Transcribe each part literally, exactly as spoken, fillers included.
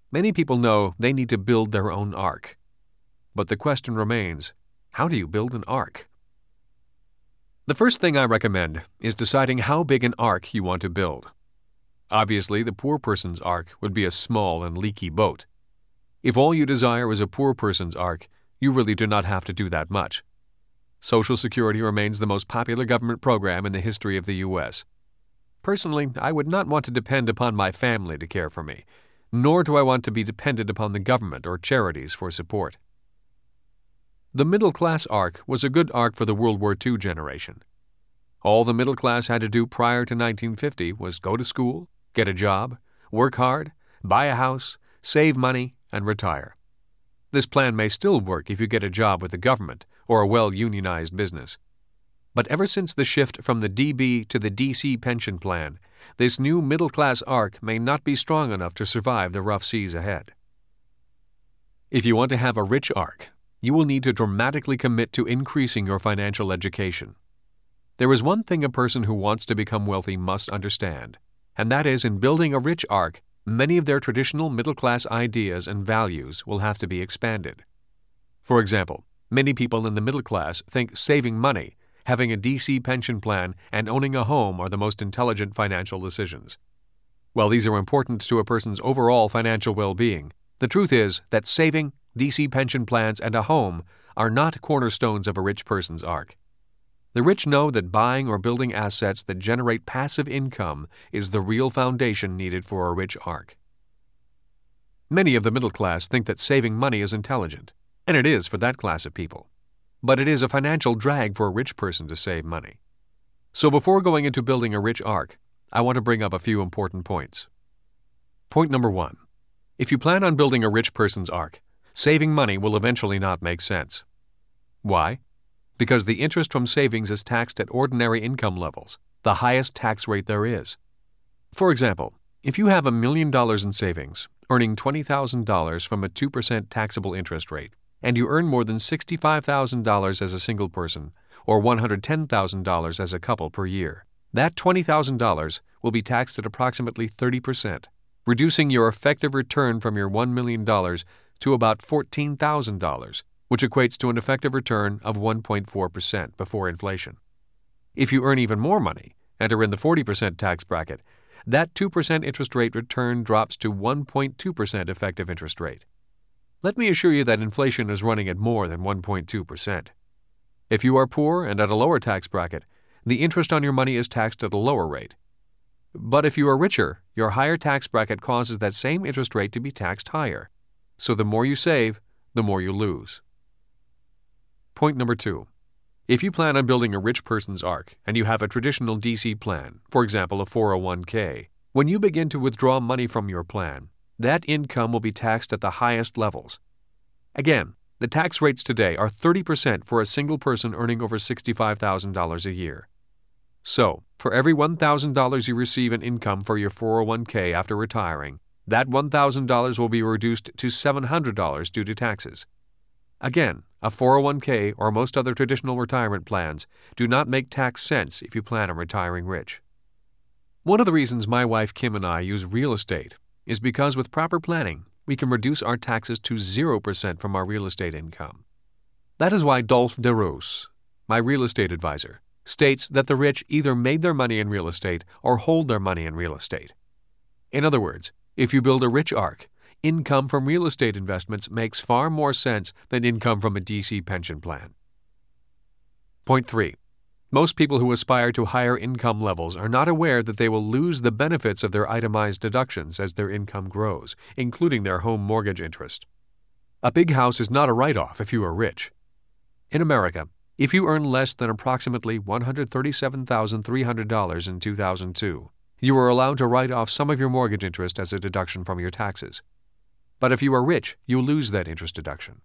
Many people know they need to build their own ark. But the question remains, how do you build an ark? The first thing I recommend is deciding how big an ark you want to build. Obviously, the poor person's ark would be a small and leaky boat. If all you desire is a poor person's ark, you really do not have to do that much. Social Security remains the most popular government program in the history of the U S. Personally, I would not want to depend upon my family to care for me, nor do I want to be dependent upon the government or charities for support. The middle-class ark was a good ark for the World War Two generation. All the middle class had to do prior to nineteen fifty was go to school, get a job, work hard, buy a house, save money, and retire. This plan may still work if you get a job with the government or a well-unionized business. But ever since the shift from the D B to the D C pension plan, this new middle-class ark may not be strong enough to survive the rough seas ahead. If you want to have a rich ark, you will need to dramatically commit to increasing your financial education. There is one thing a person who wants to become wealthy must understand, and that is in building a rich ark, many of their traditional middle-class ideas and values will have to be expanded. For example, many people in the middle class think saving money, having a D C pension plan, and owning a home are the most intelligent financial decisions. While these are important to a person's overall financial well-being, the truth is that saving, D C pension plans, and a home are not cornerstones of a rich person's ark. The rich know that buying or building assets that generate passive income is the real foundation needed for a rich ark. Many of the middle class think that saving money is intelligent, and it is for that class of people. But it is a financial drag for a rich person to save money. So before going into building a rich ark, I want to bring up a few important points. Point number one. If you plan on building a rich person's ark, saving money will eventually not make sense. Why? Because the interest from savings is taxed at ordinary income levels, the highest tax rate there is. For example, if you have a million dollars in savings, earning twenty thousand dollars from a two percent taxable interest rate, and you earn more than sixty-five thousand dollars as a single person, or one hundred ten thousand dollars as a couple per year, that twenty thousand dollars will be taxed at approximately thirty percent, reducing your effective return from your one million dollars to about fourteen thousand dollars, which equates to an effective return of one point four percent before inflation. If you earn even more money and are in the forty percent tax bracket, that two percent interest rate return drops to one point two percent effective interest rate. Let me assure you that inflation is running at more than one point two percent. If you are poor and at a lower tax bracket, the interest on your money is taxed at a lower rate. But if you are richer, your higher tax bracket causes that same interest rate to be taxed higher. So the more you save, the more you lose. Point number two. If you plan on building a rich person's ark and you have a traditional D C plan, for example a four oh one k, when you begin to withdraw money from your plan, that income will be taxed at the highest levels. Again, the tax rates today are thirty percent for a single person earning over sixty-five thousand dollars a year. So, for every one thousand dollars you receive in income for your four oh one k after retiring, that one thousand dollars will be reduced to seven hundred dollars due to taxes. Again, a four oh one k or most other traditional retirement plans do not make tax sense if you plan on retiring rich. One of the reasons my wife Kim and I use real estate is because with proper planning, we can reduce our taxes to zero percent from our real estate income. That is why Dolph DeRose, my real estate advisor, states that the rich either made their money in real estate or hold their money in real estate. In other words, if you build a rich ark, income from real estate investments makes far more sense than income from a D C pension plan. Point three. Most people who aspire to higher income levels are not aware that they will lose the benefits of their itemized deductions as their income grows, including their home mortgage interest. A big house is not a write-off if you are rich. In America, if you earn less than approximately one hundred thirty-seven thousand three hundred dollars in two thousand two, you are allowed to write off some of your mortgage interest as a deduction from your taxes. But if you are rich, you lose that interest deduction.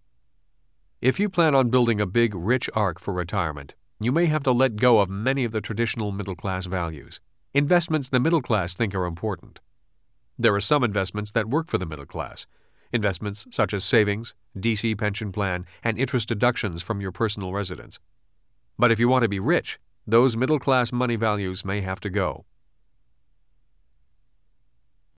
If you plan on building a big, rich ark for retirement, you may have to let go of many of the traditional middle-class values, investments the middle class think are important. There are some investments that work for the middle class, investments such as savings, D C pension plan, and interest deductions from your personal residence. But if you want to be rich, those middle-class money values may have to go.